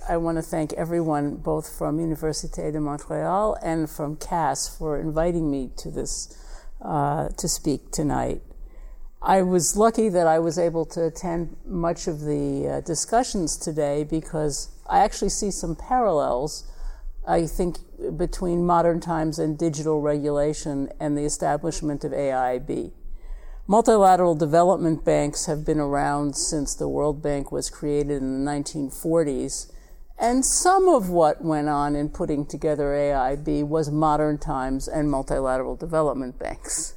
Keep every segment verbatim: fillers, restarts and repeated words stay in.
I want to thank everyone, both from Université de Montréal and from C A S, for inviting me to this, uh, to speak tonight. I was lucky that I was able to attend much of the uh, discussions today because I actually see some parallels, I think, between modern times and digital regulation and the establishment of A I B. Multilateral development banks have been around since the World Bank was created in the nineteen forties, and some of what went on in putting together A I B was modern times and multilateral development banks.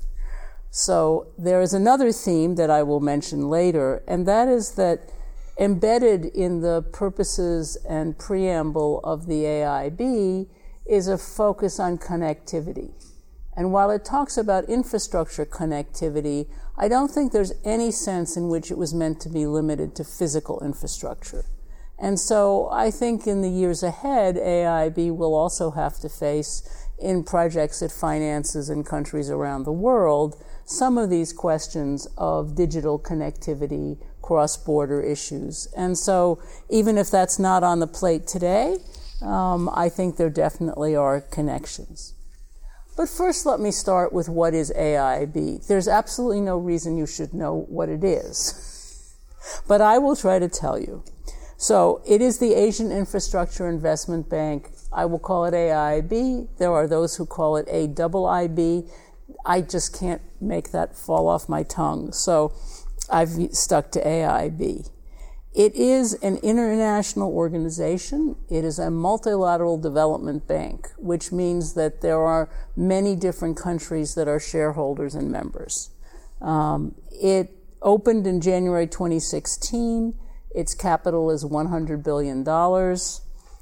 So there is another theme that I will mention later, and that is that embedded in the purposes and preamble of the A I B is a focus on connectivity. And while it talks about infrastructure connectivity, I don't think there's any sense in which it was meant to be limited to physical infrastructure. And so I think in the years ahead, A I B will also have to face, in projects it finances in countries around the world, some of these questions of digital connectivity, cross-border issues. And so even if that's not on the plate today, um, I think there definitely are connections. But first, let me start with what is A I B. There's absolutely no reason you should know what it is. But I will try to tell you. So it is the Asian Infrastructure Investment Bank. I will call it A I B. There are those who call it A I I B. I just can't make that fall off my tongue. So I've stuck to A I B. It is an international organization. It is a multilateral development bank, which means that there are many different countries that are shareholders and members. Um, it opened in January twenty sixteen. Its capital is one hundred billion dollars.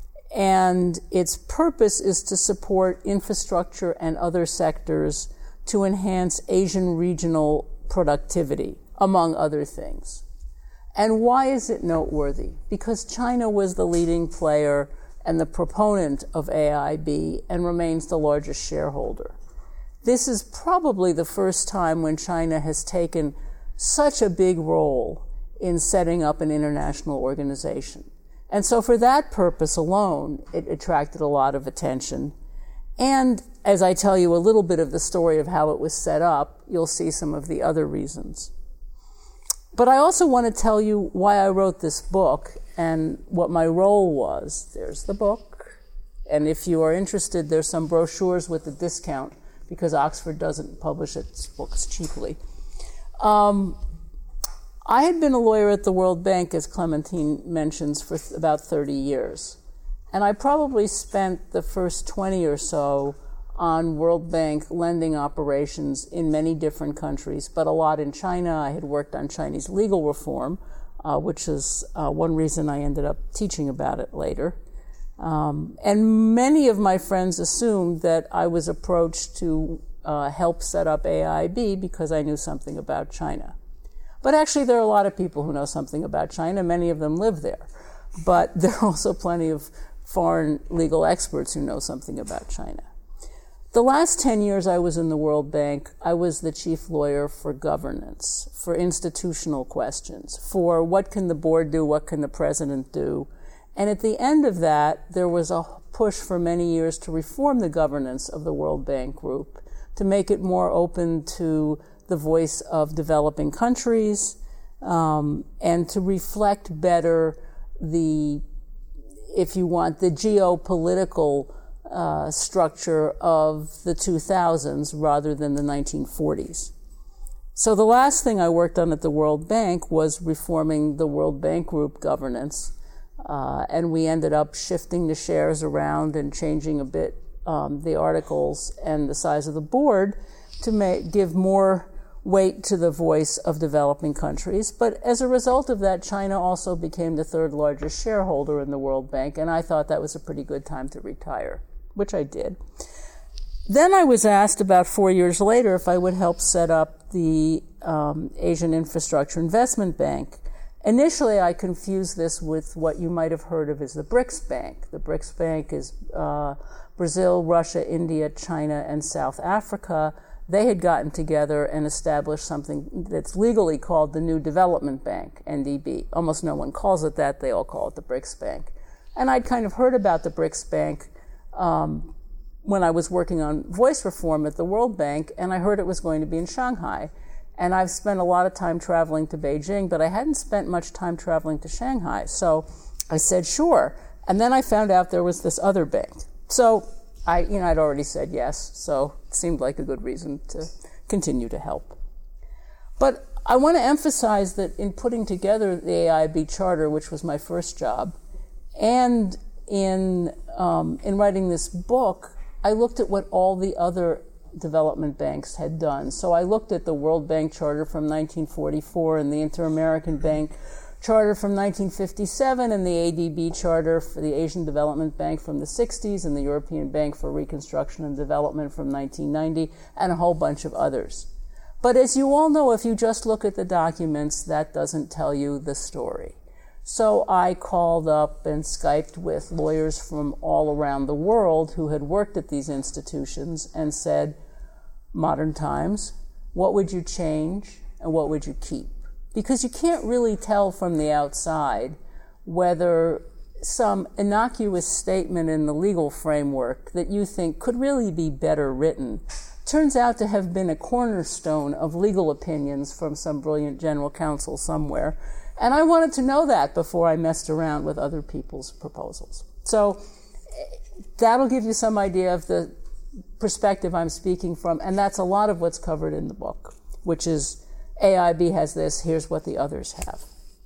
And its purpose is to support infrastructure and other sectors to enhance Asian regional productivity, among other things. And why is it noteworthy? Because China was the leading player and the proponent of A I B and remains the largest shareholder. This is probably the first time when China has taken such a big role in setting up an international organization. And so for that purpose alone, it attracted a lot of attention. And as I tell you a little bit of the story of how it was set up, you'll see some of the other reasons. But I also want to tell you why I wrote this book and what my role was. There's the book. And if you are interested, there's some brochures with a discount because Oxford doesn't publish its books cheaply. Um, I had been a lawyer at the World Bank, as Clementine mentions, for th- about thirty years. And I probably spent the first twenty or so on World Bank lending operations in many different countries, but a lot in China. I had worked on Chinese legal reform, uh, which is uh, one reason I ended up teaching about it later. Um, and many of my friends assumed that I was approached to uh, help set up A I B because I knew something about China. But actually, there are a lot of people who know something about China. Many of them live there. But there are also plenty of foreign legal experts who know something about China. The last ten years I was in the World Bank, I was the chief lawyer for governance, for institutional questions, for what can the board do, what can the president do. And at the end of that, there was a push for many years to reform the governance of the World Bank Group, to make it more open to the voice of developing countries, um, and to reflect better the, if you want, the geopolitical uh, structure of the two thousands rather than the nineteen forties. So the last thing I worked on at the World Bank was reforming the World Bank Group governance, uh, and we ended up shifting the shares around and changing a bit um, the articles and the size of the board to make, give more weight to the voice of developing countries. But as a result of that, China also became the third largest shareholder in the World Bank, and I thought that was a pretty good time to retire, which I did. Then I was asked about four years later if I would help set up the um, Asian Infrastructure Investment Bank. Initially, I confused this with what you might have heard of as the BRICS Bank. The BRICS Bank is uh, Brazil, Russia, India, China, and South Africa. They had gotten together and established something that's legally called the New Development Bank, N D B. Almost no one calls it that. They all call it the BRICS Bank. And I'd kind of heard about the BRICS Bank um, when I was working on voice reform at the World Bank, and I heard it was going to be in Shanghai. And I've spent a lot of time traveling to Beijing, but I hadn't spent much time traveling to Shanghai. So I said, sure. And then I found out there was this other bank. So I, you know, I'd already said yes, so it seemed like a good reason to continue to help. But I want to emphasize that in putting together the A I B Charter, which was my first job, and in um, in writing this book, I looked at what all the other development banks had done. So I looked at the World Bank Charter from nineteen forty-four and the Inter-American Bank Charter from nineteen fifty-seven and the A D B Charter for the Asian Development Bank from the sixties and the European Bank for Reconstruction and Development from nineteen ninety and a whole bunch of others. But as you all know, if you just look at the documents, that doesn't tell you the story. So I called up and Skyped with lawyers from all around the world who had worked at these institutions and said, modern times, what would you change and what would you keep? Because you can't really tell from the outside whether some innocuous statement in the legal framework that you think could really be better written turns out to have been a cornerstone of legal opinions from some brilliant general counsel somewhere. And I wanted to know that before I messed around with other people's proposals. So that'll give you some idea of the perspective I'm speaking from, and that's a lot of what's covered in the book, which is A I B has this, here's what the others have.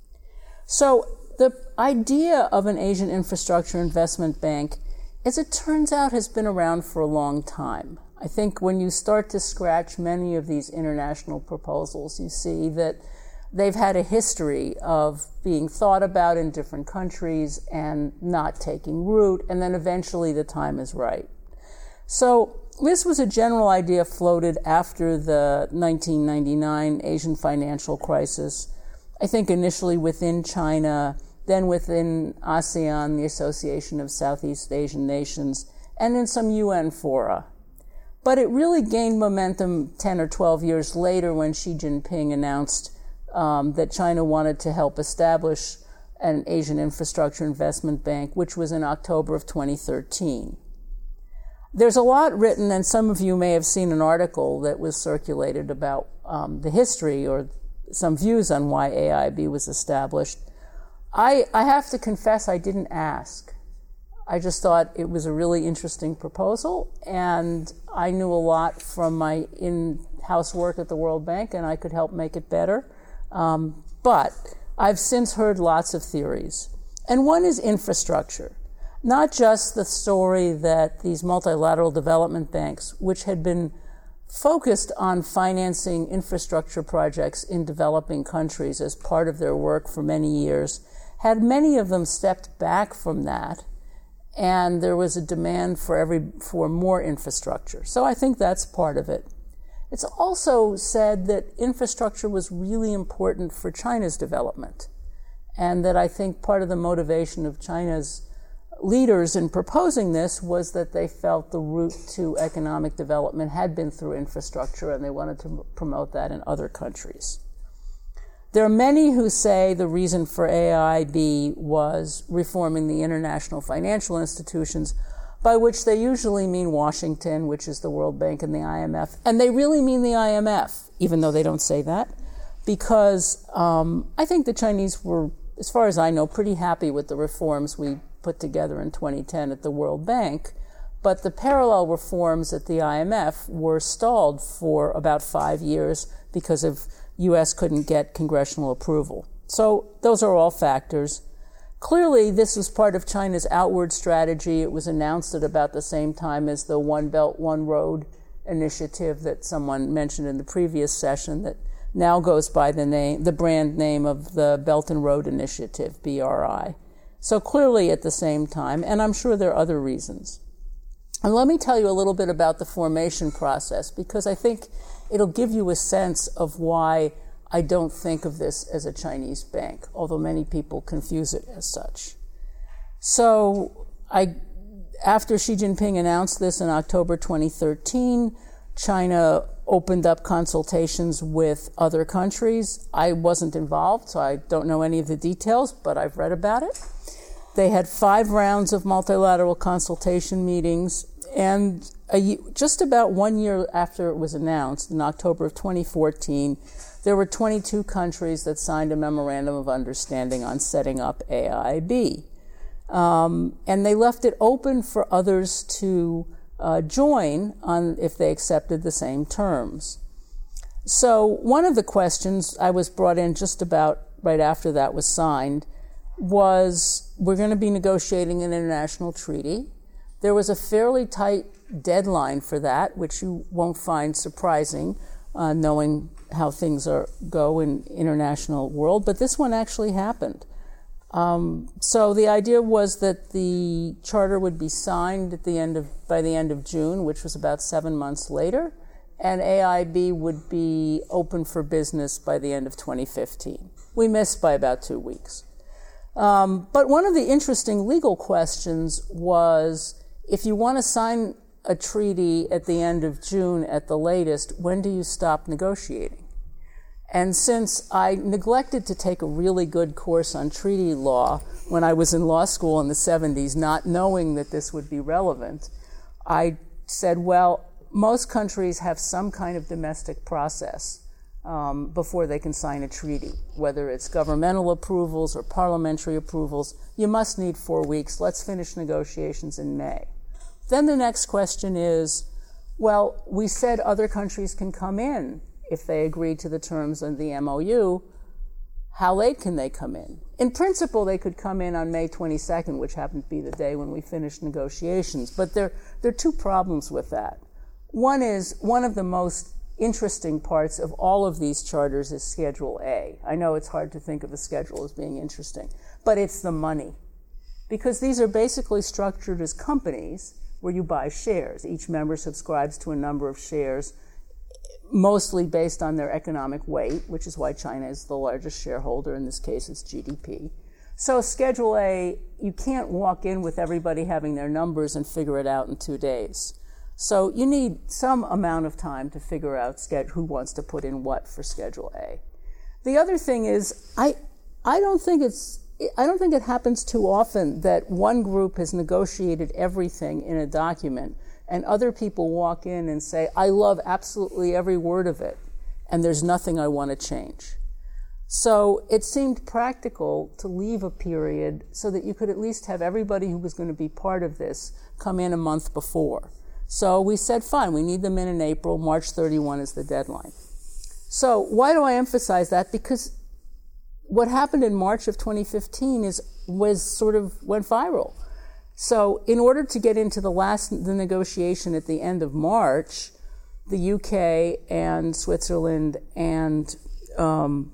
So the idea of an Asian Infrastructure Investment Bank, as it turns out, has been around for a long time. I think when you start to scratch many of these international proposals, you see that they've had a history of being thought about in different countries and not taking root, and then eventually the time is right. So this was a general idea floated after the nineteen ninety-nine Asian financial crisis, I think initially within China, then within ASEAN, the Association of Southeast Asian Nations, and in some U N fora. But it really gained momentum ten or twelve years later when Xi Jinping announced um, that China wanted to help establish an Asian Infrastructure Investment Bank, which was in October of twenty thirteen. There's a lot written, and some of you may have seen an article that was circulated about um, the history or some views on why A I B was established. I, I have to confess I didn't ask. I just thought it was a really interesting proposal, and I knew a lot from my in-house work at the World Bank, and I could help make it better. Um, but I've since heard lots of theories. And one is infrastructure. Not just the story that these multilateral development banks, which had been focused on financing infrastructure projects in developing countries as part of their work for many years, had many of them stepped back from that, and there was a demand for every for more infrastructure. So I think that's part of it. It's also said that infrastructure was really important for China's development, and that I think part of the motivation of China's leaders in proposing this was that they felt the route to economic development had been through infrastructure, and they wanted to promote that in other countries. There are many who say the reason for A I B was reforming the international financial institutions, by which they usually mean Washington, which is the World Bank and the I M F. And they really mean the I M F, even though they don't say that, because um, I think the Chinese were, as far as I know, pretty happy with the reforms we put together in twenty ten at the World Bank. But the parallel reforms at the I M F were stalled for about five years because of U S couldn't get congressional approval. So those are all factors. Clearly, this was part of China's outward strategy. It was announced at about the same time as the One Belt, One Road initiative that someone mentioned in the previous session that now goes by the name, the brand name of the Belt and Road Initiative, B R I. So clearly at the same time, and I'm sure there are other reasons. And let me tell you a little bit about the formation process, because I think it'll give you a sense of why I don't think of this as a Chinese bank, although many people confuse it as such. So I, after Xi Jinping announced this in October twenty thirteen, China opened up consultations with other countries. I wasn't involved, so I don't know any of the details, but I've read about it. They had five rounds of multilateral consultation meetings, and a, just about one year after it was announced, in October of twenty fourteen, there were twenty-two countries that signed a memorandum of understanding on setting up A I B. Um, and they left it open for others to uh, join on if they accepted the same terms. So one of the questions, I was brought in just about right after that was signed, was we're going to be negotiating an international treaty. There was a fairly tight deadline for that, which you won't find surprising, uh, knowing how things are go in international world, but this one actually happened. Um, so the idea was that the charter would be signed at the end of by the end of June, which was about seven months later, and A I B would be open for business by the end of twenty fifteen. We missed by about two weeks. Um, but one of the interesting legal questions was, if you want to sign a treaty at the end of June at the latest, when do you stop negotiating? And since I neglected to take a really good course on treaty law when I was in law school in the seventies, not knowing that this would be relevant, I said, well, most countries have some kind of domestic process um, before they can sign a treaty, whether it's governmental approvals or parliamentary approvals. You must need four weeks. Let's finish negotiations in May. Then the next question is, well, we said other countries can come in if they agree to the terms of the M O U. How late can they come in? In principle, they could come in on May twenty-second, which happened to be the day when we finished negotiations. But there, there are two problems with that. One is, one of the most interesting parts of all of these charters is Schedule A. I know it's hard to think of a schedule as being interesting, but it's the money. Because these are basically structured as companies where you buy shares. Each member subscribes to a number of shares, mostly based on their economic weight, which is why China is the largest shareholder. In this case, it's G D P. So Schedule A, you can't walk in with everybody having their numbers and figure it out in two days. So you need some amount of time to figure out who wants to put in what for Schedule A. The other thing is, I I don't think it's I don't think it happens too often that one group has negotiated everything in a document and other people walk in and say, I love absolutely every word of it, and there's nothing I want to change. So it seemed practical to leave a period so that you could at least have everybody who was going to be part of this come in a month before. So we said, fine, we need them in in April. March thirty-first is the deadline. So why do I emphasize that? Because what happened in March of twenty fifteen is was sort of went viral. So in order to get into the last the negotiation at the end of March, the U K and Switzerland and um,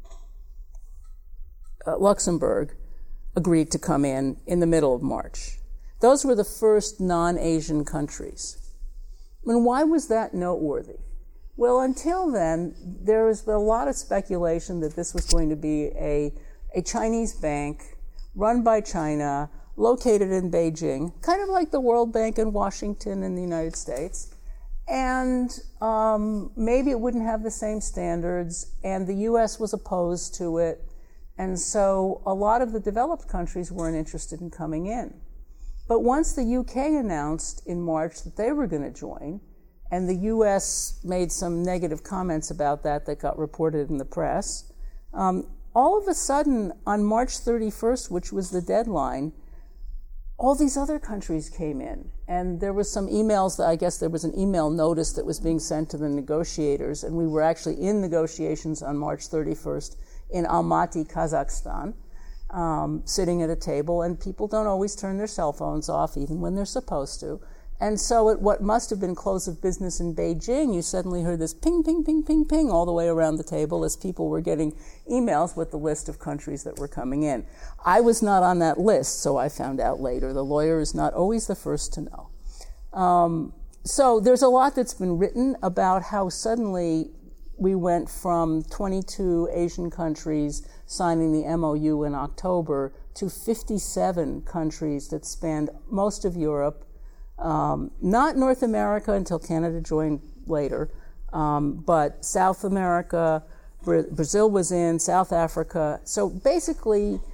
uh, Luxembourg agreed to come in in the middle of March. Those were the first non-Asian countries. And why was that noteworthy? Well, until then, there was a lot of speculation that this was going to be a, a Chinese bank run by China, located in Beijing, kind of like the World Bank in Washington in the United States. And um, maybe it wouldn't have the same standards, and the U S was opposed to it. And so a lot of the developed countries weren't interested in coming in. But once the U K announced in March that they were going to join, and the U S made some negative comments about that that got reported in the press, um, all of a sudden, on March thirty-first, which was the deadline, all these other countries came in. And there was some emails, that I guess there was an email notice that was being sent to the negotiators, and we were actually in negotiations on March thirty-first in Almaty, Kazakhstan. Um, sitting at a table, and people don't always turn their cell phones off, even when they're supposed to. And so at what must have been close of business in Beijing, you suddenly heard this ping, ping, ping, ping, ping all the way around the table as people were getting emails with the list of countries that were coming in. I was not on that list, so I found out later. The lawyer is not always the first to know. Um, so there's a lot that's been written about how suddenly we went from twenty-two Asian countries signing the M O U in October to fifty-seven countries that spanned most of Europe, um, not North America until Canada joined later, um, but South America, Bra- Brazil was in, South Africa. So basically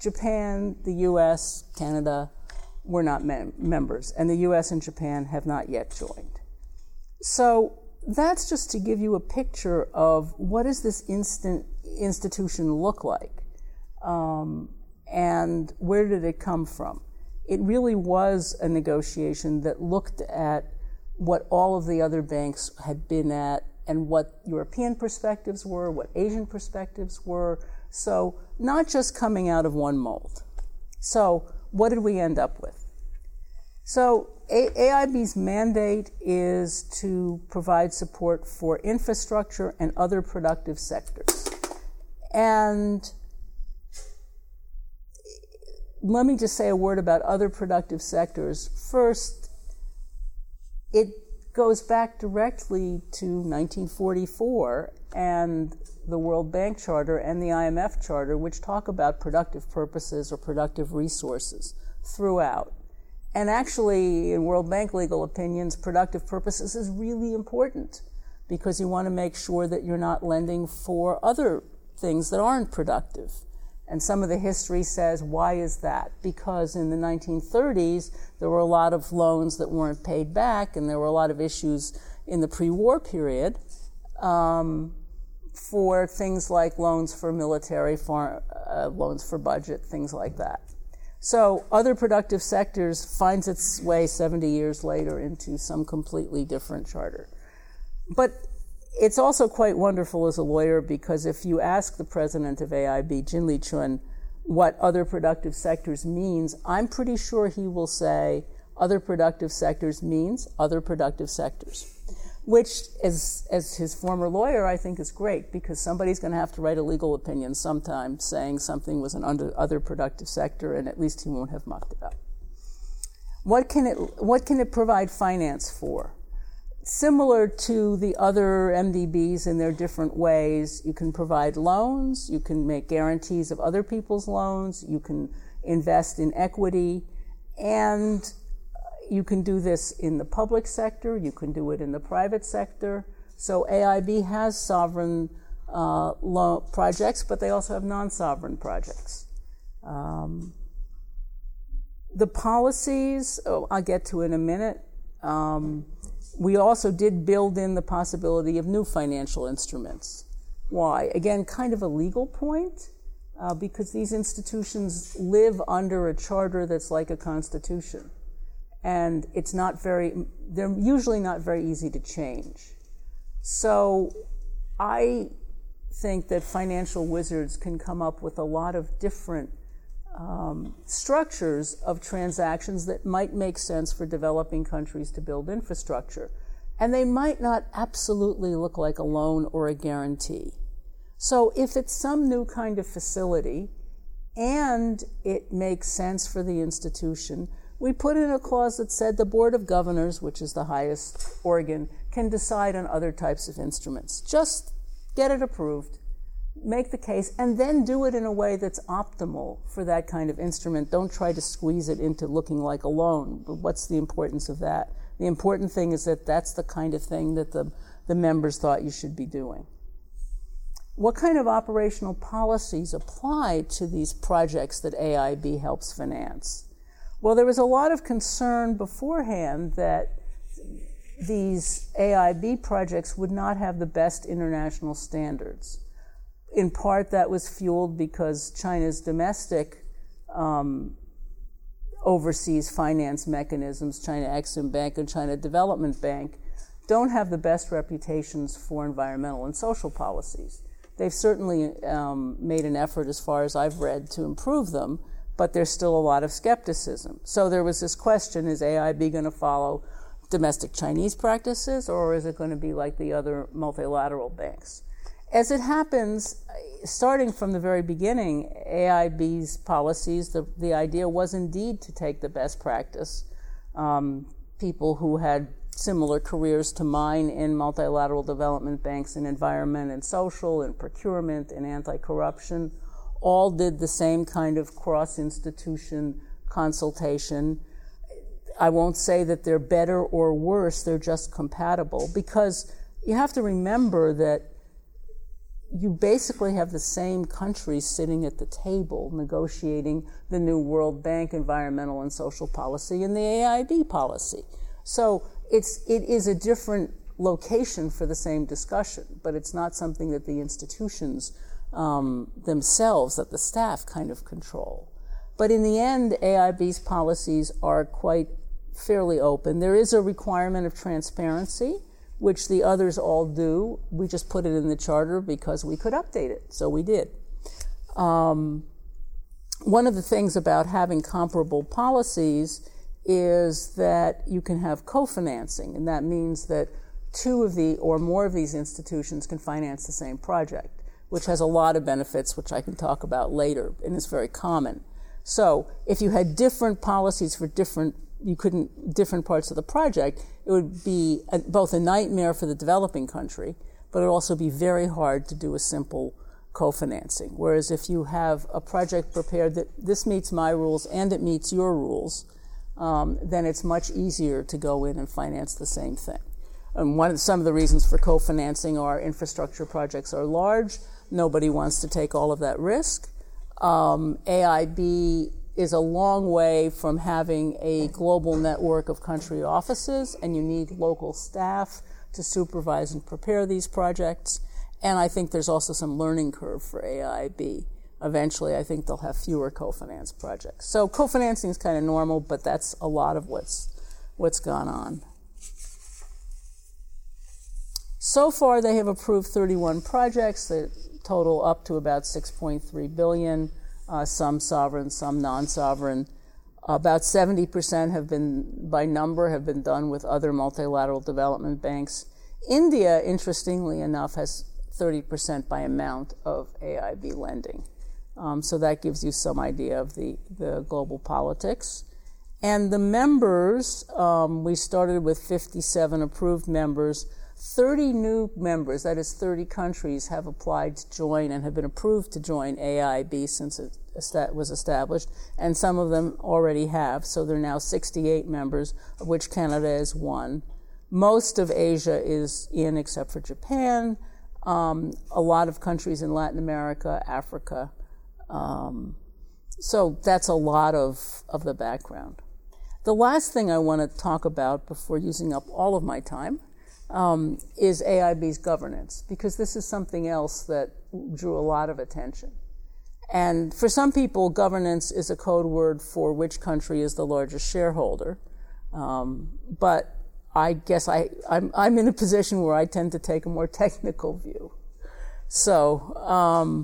Japan, the U S, Canada were not mem- members, and the U S and Japan have not yet joined. So that's just to give you a picture of what does this instant institution look like, um, and where did it come from? It really was a negotiation that looked at what all of the other banks had been at and what European perspectives were, what Asian perspectives were. So not just coming out of one mold. So what did we end up with? So A I B's mandate is to provide support for infrastructure and other productive sectors. And let me just say a word about other productive sectors. First, it goes back directly to nineteen forty-four and the World Bank Charter and the I M F Charter, which talk about productive purposes or productive resources throughout. And actually, in World Bank legal opinions, productive purposes is really important because you want to make sure that you're not lending for other things that aren't productive. And some of the history says, why is that? Because in the nineteen thirties, there were a lot of loans that weren't paid back, and there were a lot of issues in the pre-war period um, for things like loans for military, for, uh, loans for budget, things like that. So other productive sectors finds its way seventy years later into some completely different charter. But it's also quite wonderful as a lawyer because if you ask the president of A I B, Jin Liqun, what other productive sectors means, I'm pretty sure he will say other productive sectors means other productive sectors, which as, as his former lawyer, I think is great because somebody's going to have to write a legal opinion sometime saying something was an under, other productive sector, and at least he won't have mucked it up. What can it, what can it provide finance for? Similar to the other M D Bs in their different ways, you can provide loans, you can make guarantees of other people's loans, you can invest in equity, and you can do this in the public sector, you can do it in the private sector. So A I B has sovereign uh, loan projects, but they also have non-sovereign projects. Um, the policies, oh, I'll get to in a minute. Um, we also did build in the possibility of new financial instruments. Why? Again, kind of a legal point, uh, because these institutions live under a charter that's like a constitution. And it's not very, they're usually not very easy to change. So I think that financial wizards can come up with a lot of different um, structures of transactions that might make sense for developing countries to build infrastructure. And they might not absolutely look like a loan or a guarantee. So if it's some new kind of facility and it makes sense for the institution, we put in a clause that said the Board of Governors, which is the highest organ, can decide on other types of instruments. Just get it approved, make the case, and then do it in a way that's optimal for that kind of instrument. Don't try to squeeze it into looking like a loan. But what's the importance of that? The important thing is that that's the kind of thing that the, the members thought you should be doing. What kind of operational policies apply to these projects that A I B helps finance? Well, there was a lot of concern beforehand that these A I B projects would not have the best international standards. In part, that was fueled because China's domestic um, overseas finance mechanisms, China Exim Bank and China Development Bank, don't have the best reputations for environmental and social policies. They've certainly um, made an effort, as far as I've read, to improve them, but there's still a lot of skepticism. So there was this question, is A I B going to follow domestic Chinese practices, or is it going to be like the other multilateral banks? As it happens, starting from the very beginning, A I B's policies, the, the idea was indeed to take the best practice. Um, people who had similar careers to mine in multilateral development banks in environment and social and procurement and anti-corruption all did the same kind of cross-institution consultation. I won't say that they're better or worse, they're just compatible, because you have to remember that you basically have the same countries sitting at the table negotiating the new World Bank environmental and social policy and the A I B policy. So it's, it is a different location for the same discussion, but it's not something that the institutions um, themselves, that the staff kind of control. But in the end, A I B's policies are quite fairly open. There is a requirement of transparency, which the others all do. We just put it in the charter because we could update it, so we did. Um, one of the things about having comparable policies is that you can have co-financing, and that means that two of the or more of these institutions can finance the same project, which has a lot of benefits, which I can talk about later, and is very common. So if you had different policies for different, you couldn't, different parts of the project, it would be a, both a nightmare for the developing country, but it would also be very hard to do a simple co-financing. Whereas if you have a project prepared that this meets my rules and it meets your rules, um, then it's much easier to go in and finance the same thing. And one of, some of the reasons for co-financing are infrastructure projects are large. Nobody wants to take all of that risk. Um, A I B is a long way from having a global network of country offices, and you need local staff to supervise and prepare these projects. And I think there's also some learning curve for A I B. Eventually, I think they'll have fewer co-finance projects. So co-financing is kind of normal, but that's a lot of what's, what's gone on. So far, they have approved thirty-one projects that total up to about six point three billion dollars, uh, some sovereign, some non-sovereign. About seventy percent have been, by number, have been done with other multilateral development banks. India, interestingly enough, has thirty percent by amount of A I B lending. Um, so that gives you some idea of the, the global politics. And the members, um, we started with fifty-seven approved members. thirty new members, that is thirty countries, have applied to join and have been approved to join A I B since it was established, and some of them already have, so there are now sixty-eight members, of which Canada is one. Most of Asia is in except for Japan, um, a lot of countries in Latin America, Africa. Um, so that's a lot of, of the background. The last thing I want to talk about before using up all of my time Um, is A I B's governance, because this is something else that drew a lot of attention. And for some people, governance is a code word for which country is the largest shareholder. Um, but I guess I, I'm, I'm in a position where I tend to take a more technical view. So um,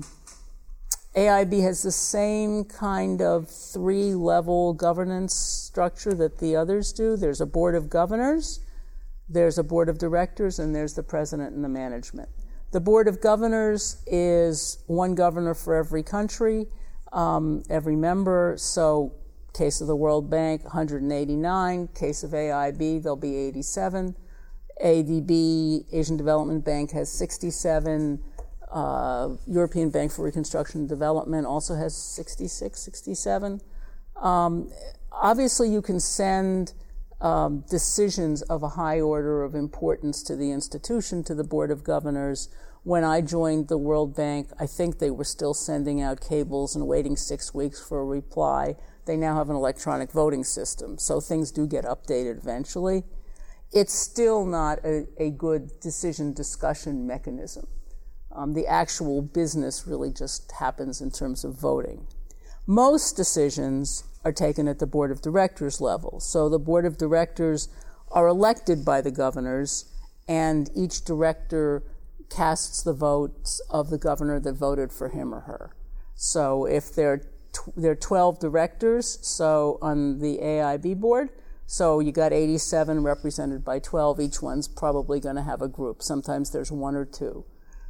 A I B has the same kind of three-level governance structure that the others do. There's a board of governors, there's a board of directors, and there's the president and the management. The board of governors is one governor for every country, um, every member. So, case of the World Bank, one hundred eighty-nine. Case of A I B, there'll be eighty-seven. A D B, Asian Development Bank, has sixty-seven. Uh, European Bank for Reconstruction and Development also has sixty-six, sixty-seven. Um, obviously, you can send Um, decisions of a high order of importance to the institution, to the Board of Governors. When I joined the World Bank, I think they were still sending out cables and waiting six weeks for a reply. They now have an electronic voting system, so things do get updated eventually. It's still not a, a good decision discussion mechanism. Um, the actual business really just happens in terms of voting. Most decisions are taken at the board of directors level. So the board of directors are elected by the governors, and each director casts the votes of the governor that voted for him or her. So if there, tw- there are twelve directors, so on the A I B board, so you got eighty-seven represented by twelve, each one's probably going to have a group. Sometimes there's one or two.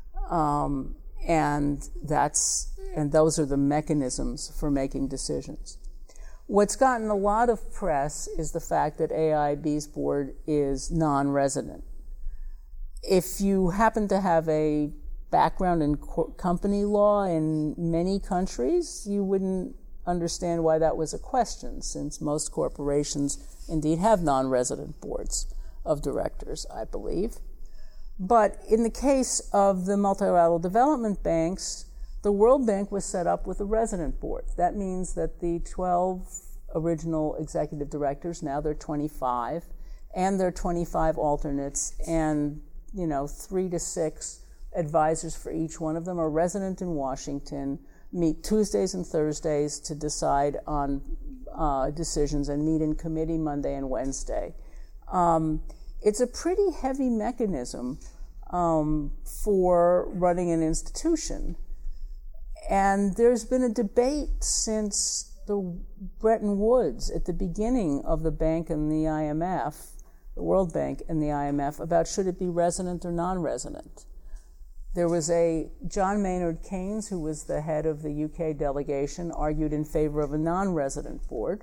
Um, and that's, and those are the mechanisms for making decisions. What's gotten a lot of press is the fact that A I B's board is non-resident. If you happen to have a background in co- company law in many countries, you wouldn't understand why that was a question, since most corporations indeed have non-resident boards of directors, I believe. But in the case of the multilateral development banks, the World Bank was set up with a resident board. That means that the twelve original executive directors, now they're twenty-five, and their twenty-five alternates, and, you know, three to six advisors for each one of them are resident in Washington, meet Tuesdays and Thursdays to decide on uh, decisions, and meet in committee Monday and Wednesday. Um, it's a pretty heavy mechanism um, for running an institution. And there's been a debate since the Bretton Woods at the beginning of the bank and the I M F, the World Bank and the I M F, about should it be resident or non-resident. There was a, John Maynard Keynes, who was the head of the U K delegation, argued in favor of a non-resident board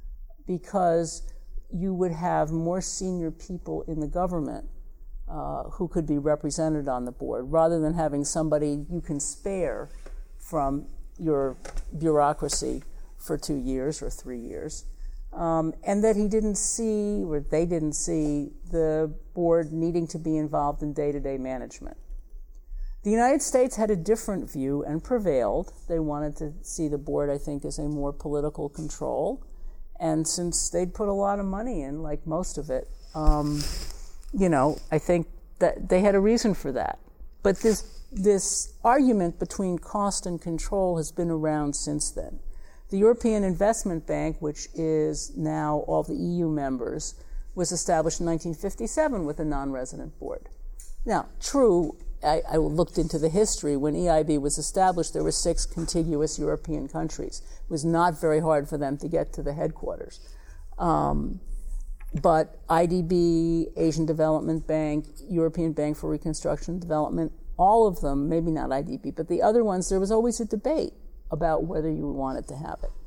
because you would have more senior people in the government uh, who could be represented on the board, rather than having somebody you can spare from your bureaucracy for two years or three years. Um, and that he didn't see, or they didn't see, the board needing to be involved in day-to-day management. The United States had a different view and prevailed. They wanted to see the board, I think, as a more political control. And since they'd put a lot of money in, like most of it, um, you know, I think that they had a reason for that. But this this argument between cost and control has been around since then. The European Investment Bank, which is now all the E U members, was established in nineteen fifty-seven with a non-resident board. Now, true, I, I looked into the history. When E I B was established, there were six contiguous European countries. It was not very hard for them to get to the headquarters. Um, but I D B, Asian Development Bank, European Bank for Reconstruction and Development, all of them, maybe not I D B, but the other ones, there was always a debate about whether you wanted to have it.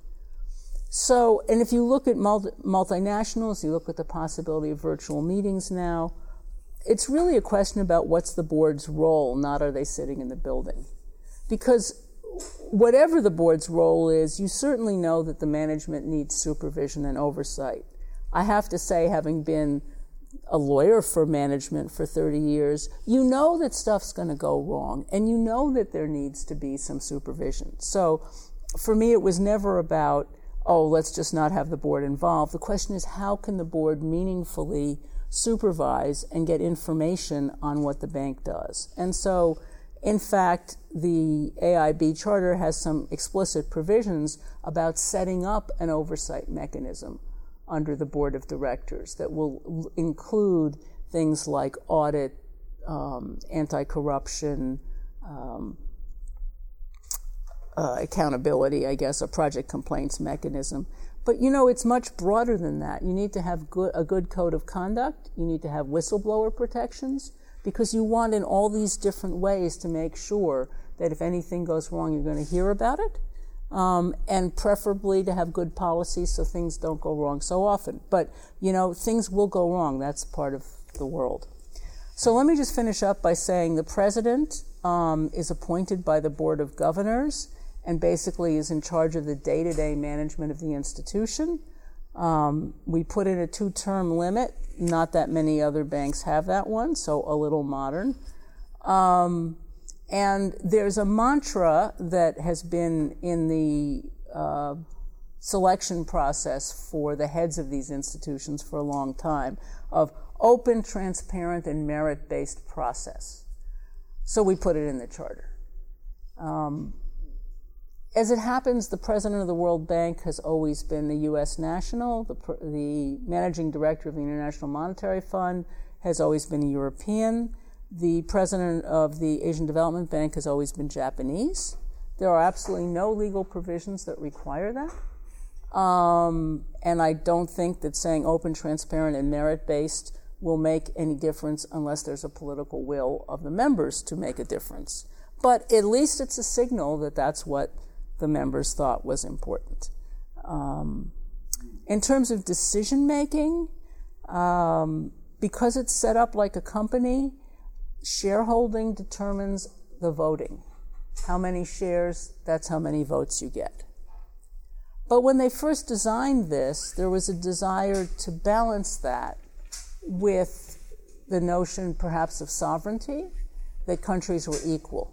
So, and if you look at multi- multinationals, you look at the possibility of virtual meetings now, it's really a question about what's the board's role, not are they sitting in the building. Because whatever the board's role is, you certainly know that the management needs supervision and oversight. I have to say, having been a lawyer for management for thirty years, you know that stuff's going to go wrong, and you know that there needs to be some supervision. So for me, it was never about, oh, let's just not have the board involved. The question is, how can the board meaningfully supervise and get information on what the bank does? And so, in fact, the A I B charter has some explicit provisions about setting up an oversight mechanism under the board of directors that will include things like audit, um, anti-corruption, um, uh, accountability, I guess, a project complaints mechanism. But, you know, it's much broader than that. You need to have good, a good code of conduct. You need to have whistleblower protections, because you want in all these different ways to make sure that if anything goes wrong, you're going to hear about it. Um, and preferably to have good policies so things don't go wrong so often. But, you know, things will go wrong. That's part of the world. So let me just finish up by saying the president um, is appointed by the Board of Governors and basically is in charge of the day-to-day management of the institution. Um, we put in a two-term limit. Not that many other banks have that one, so a little modern. Um, And there's a mantra that has been in the uh, selection process for the heads of these institutions for a long time of open, transparent, and merit-based process. So we put it in the charter. Um, as it happens, the president of the World Bank has always been the U S national. The, the managing director of the International Monetary Fund has always been a European. The president of the Asian Development Bank has always been Japanese. There are absolutely no legal provisions that require that. Um, and I don't think that saying open, transparent, and merit-based will make any difference unless there's a political will of the members to make a difference. But at least it's a signal that that's what the members thought was important. Um, in terms of decision-making, um, because it's set up like a company, shareholding determines the voting. How many shares, that's how many votes you get. But when they first designed this, there was a desire to balance that with the notion perhaps of sovereignty, that countries were equal.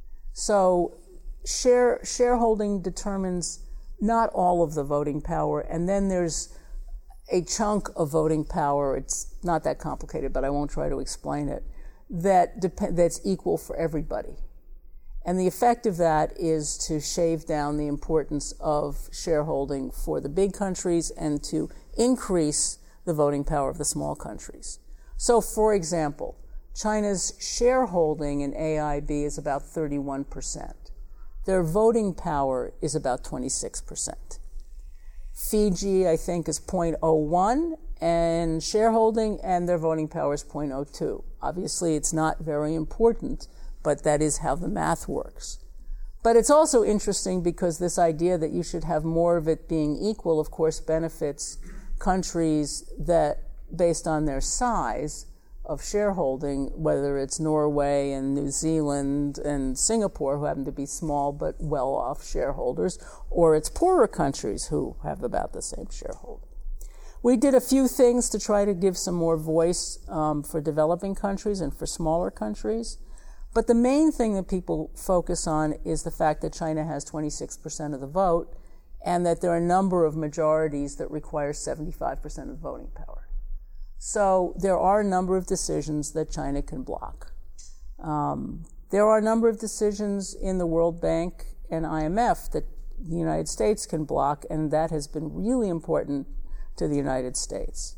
So share shareholding determines not all of the voting power, and then there's a chunk of voting power, it's not that complicated, but I won't try to explain it, that dep- that's equal for everybody. And the effect of that is to shave down the importance of shareholding for the big countries and to increase the voting power of the small countries. So, for example, China's shareholding in A I B is about thirty-one percent. Their voting power is about twenty-six percent. Fiji, I think, is zero point zero one, and shareholding and their voting power is zero point zero two. Obviously, it's not very important, but that is how the math works. But it's also interesting because this idea that you should have more of it being equal, of course, benefits countries that, based on their size of shareholding, whether it's Norway and New Zealand and Singapore, who happen to be small but well-off shareholders, or it's poorer countries who have about the same shareholding. We did a few things to try to give some more voice um, for developing countries and for smaller countries. But the main thing that people focus on is the fact that China has twenty-six percent of the vote and that there are a number of majorities that require seventy-five percent of voting power. So there are a number of decisions that China can block. Um, there are a number of decisions in the World Bank and I M F that the United States can block, and that has been really important to the United States.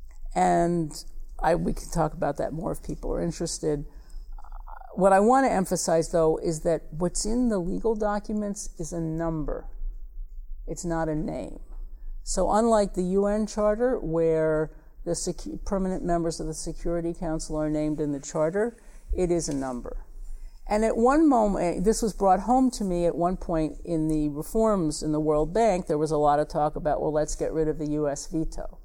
And I, we can talk about that more if people are interested. What I want to emphasize, though, is that what's in the legal documents is a number. It's not a name. So unlike the U N Charter, where the secu- permanent members of the Security Council are named in the Charter, it is a number. And at one moment, this was brought home to me at one point in the reforms in the World Bank, there was a lot of talk about, well, let's get rid of the U S veto.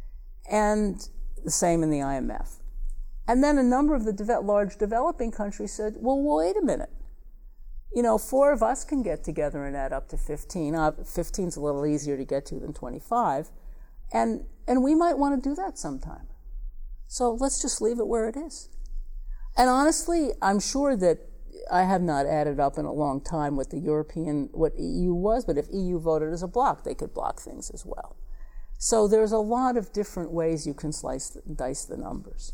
And the same in the I M F. And then a number of the de- large developing countries said, well, well, wait a minute. You know, four of us can get together and add up to fifteen. Uh, fifteen's a little easier to get to than twenty-five. And, and we might want to do that sometime. So let's just leave it where it is. And honestly, I'm sure that I have not added up in a long time what the European, what E U was, but if E U voted as a bloc, they could block things as well. So there's a lot of different ways you can slice and dice the numbers.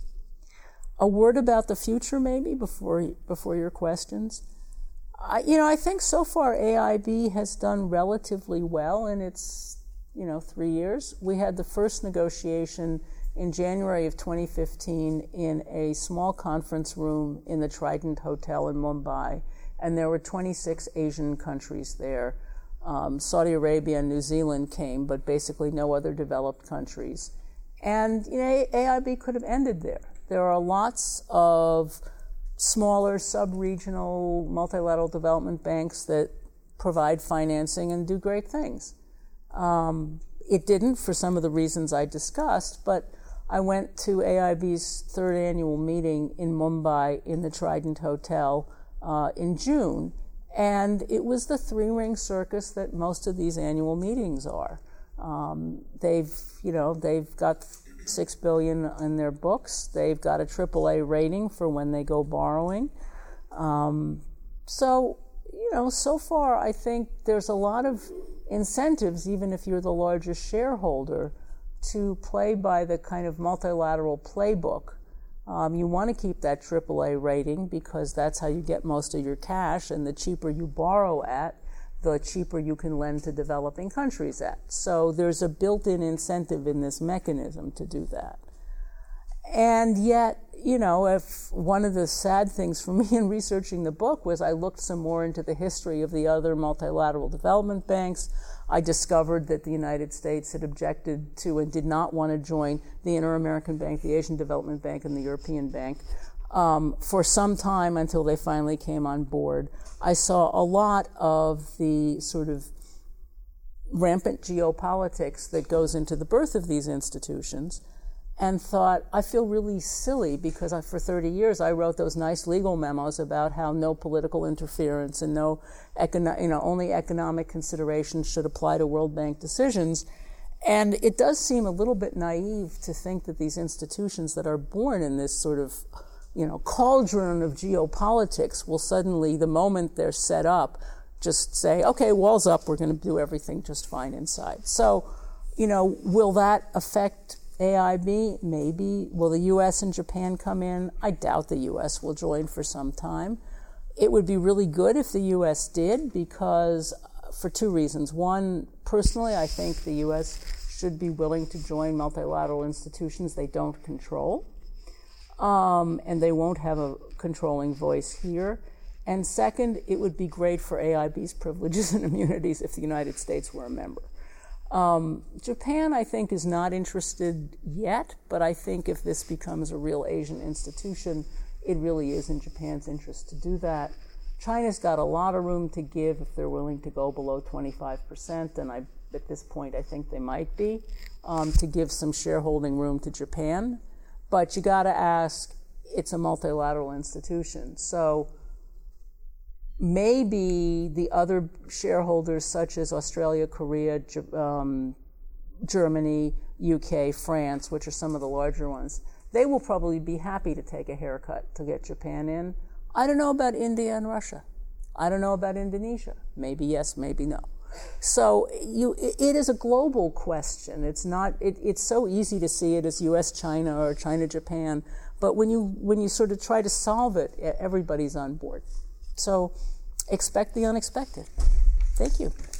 A word about the future, maybe, before before your questions. I, you know, I think so far A I B has done relatively well in its, you know, three years. We had the first negotiation in January of twenty fifteen in a small conference room in the Trident Hotel in Mumbai, and there were twenty-six Asian countries there. Um, Saudi Arabia and New Zealand came, but basically no other developed countries. And, you know, A I B could have ended there. There are lots of smaller, sub-regional, multilateral development banks that provide financing and do great things. Um, it didn't for some of the reasons I discussed, but I went to A I B's third annual meeting in Mumbai in the Trident Hotel uh, in June, and it was the three-ring circus that most of these annual meetings are. Um, they've, you know, they've got six billion dollars in their books. They've got a triple A rating for when they go borrowing. Um, so, you know, so far I think there's a lot of incentives, even if you're the largest shareholder, to play by the kind of multilateral playbook. Um, you want to keep that triple A rating because that's how you get most of your cash, and the cheaper you borrow at, the cheaper you can lend to developing countries at. So there's a built-in incentive in this mechanism to do that. And yet, you know, if one of the sad things for me in researching the book was I looked some more into the history of the other multilateral development banks. I discovered that the United States had objected to and did not want to join the Inter-American Bank, the Asian Development Bank, and the European Bank um, for some time until they finally came on board. I saw a lot of the sort of rampant geopolitics that goes into the birth of these institutions and thought, I feel really silly because I, for thirty years I wrote those nice legal memos about how no political interference and no, econo- you know, only economic considerations should apply to World Bank decisions. And it does seem a little bit naive to think that these institutions that are born in this sort of, you know, cauldron of geopolitics will suddenly, the moment they're set up, just say, okay, walls up, we're going to do everything just fine inside. So, you know, will that affect A I B? Maybe. Will the U S and Japan come in? I doubt the U S will join for some time. It would be really good if the U S did, because for two reasons. One, personally, I think the U S should be willing to join multilateral institutions they don't control, um, and they won't have a controlling voice here. And second, it would be great for A I B's privileges and immunities if the United States were a member. Um, Japan, I think, is not interested yet, but I think if this becomes a real Asian institution, it really is in Japan's interest to do that. China's got a lot of room to give if they're willing to go below twenty-five percent, and I, at this point I think they might be, um, to give some shareholding room to Japan. But you got to ask, it's a multilateral institution. So maybe the other shareholders, such as Australia, Korea, um, Germany, U K, France, which are some of the larger ones, they will probably be happy to take a haircut to get Japan in. I don't know about India and Russia. I don't know about Indonesia. Maybe yes, maybe no. So you, it is a global question. It's not. It, it's so easy to see it as U S China or China Japan, but when you when you sort of try to solve it, everybody's on board. So expect the unexpected. Thank you.